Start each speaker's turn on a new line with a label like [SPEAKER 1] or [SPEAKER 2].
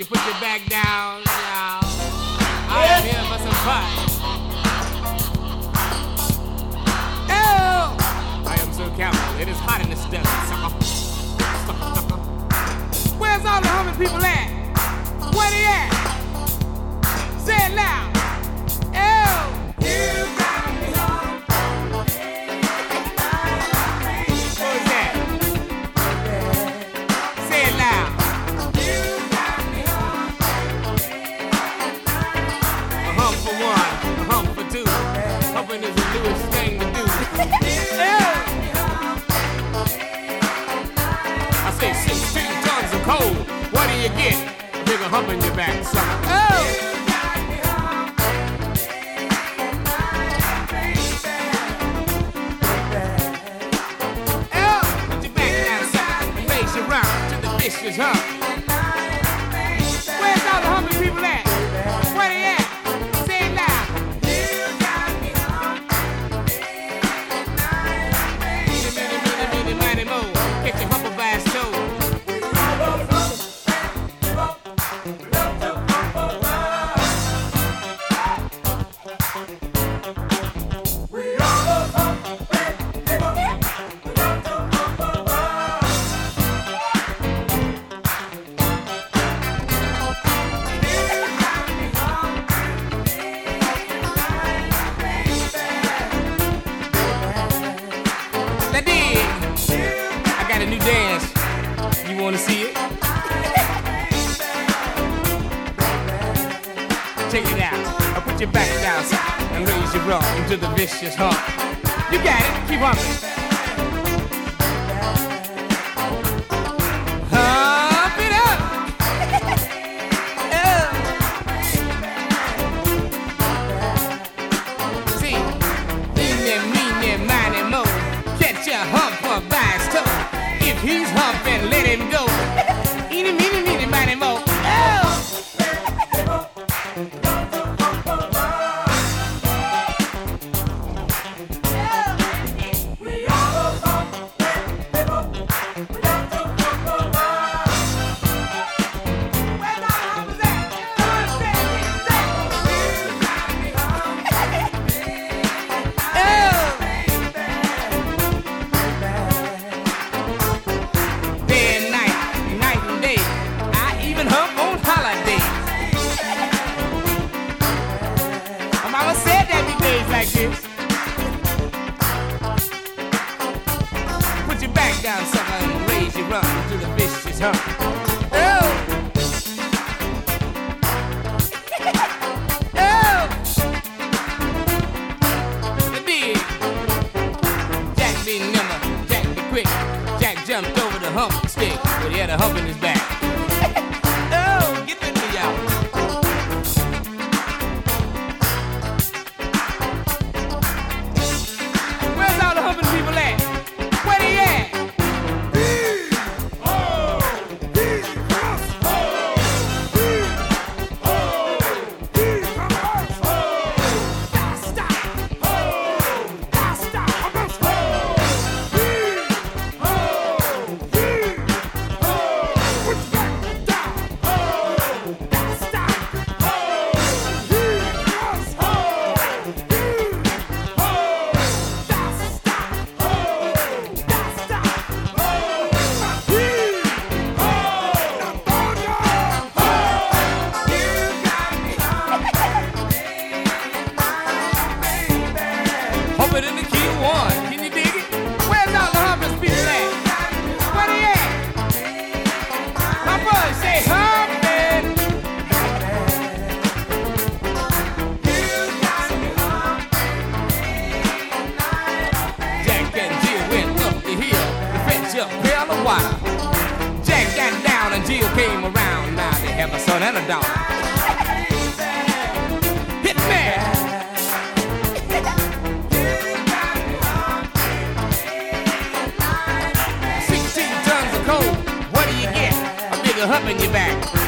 [SPEAKER 1] you put your back down, y'all. I am here for some fun. Oh, I am so careful. It is hot in this desert, sucker. Sucker, sucker. Where's all the humming people at? Where they at? Say it loud. Oh, you got me on. What was that? Say it loud. A hump for one, a hump for two. Humping is the newest thing to do. I say 16 tons of coal. What do you get? A bigger hump in your back, sucker. Oh! Vicious hump. Where's all the humping people at? Where they at? Say it loud. You got me humping. Mighty mo. Get your humper by his toe. Want to see it? Check it out. I'll put your back down and raise your arm into the vicious hump. You got it. Keep humping. Hump it up. See, meeny, miny, mo. Catch a humper by his toe. If he's humping, let him go. Eeny, meeny, miny, mo. Oh! Like this. Put your back down, sucker, and raise your arm to the vicious hump. Oh! Oh! The big Jack be nimble, Jack be quick. Jack jumped over the hump stick, but he had a hump in his back. Oh, get that to y'all. People at? Where they at? Hump it in the key of one. Can you dig it? Where's all the humpers people at? Where they at? My boys say humping. Jack and Jill went up the hill to fetch up pail of water. Jack got down and Jill came around. Now they have a son and a daughter. Hit me. Hump in your back.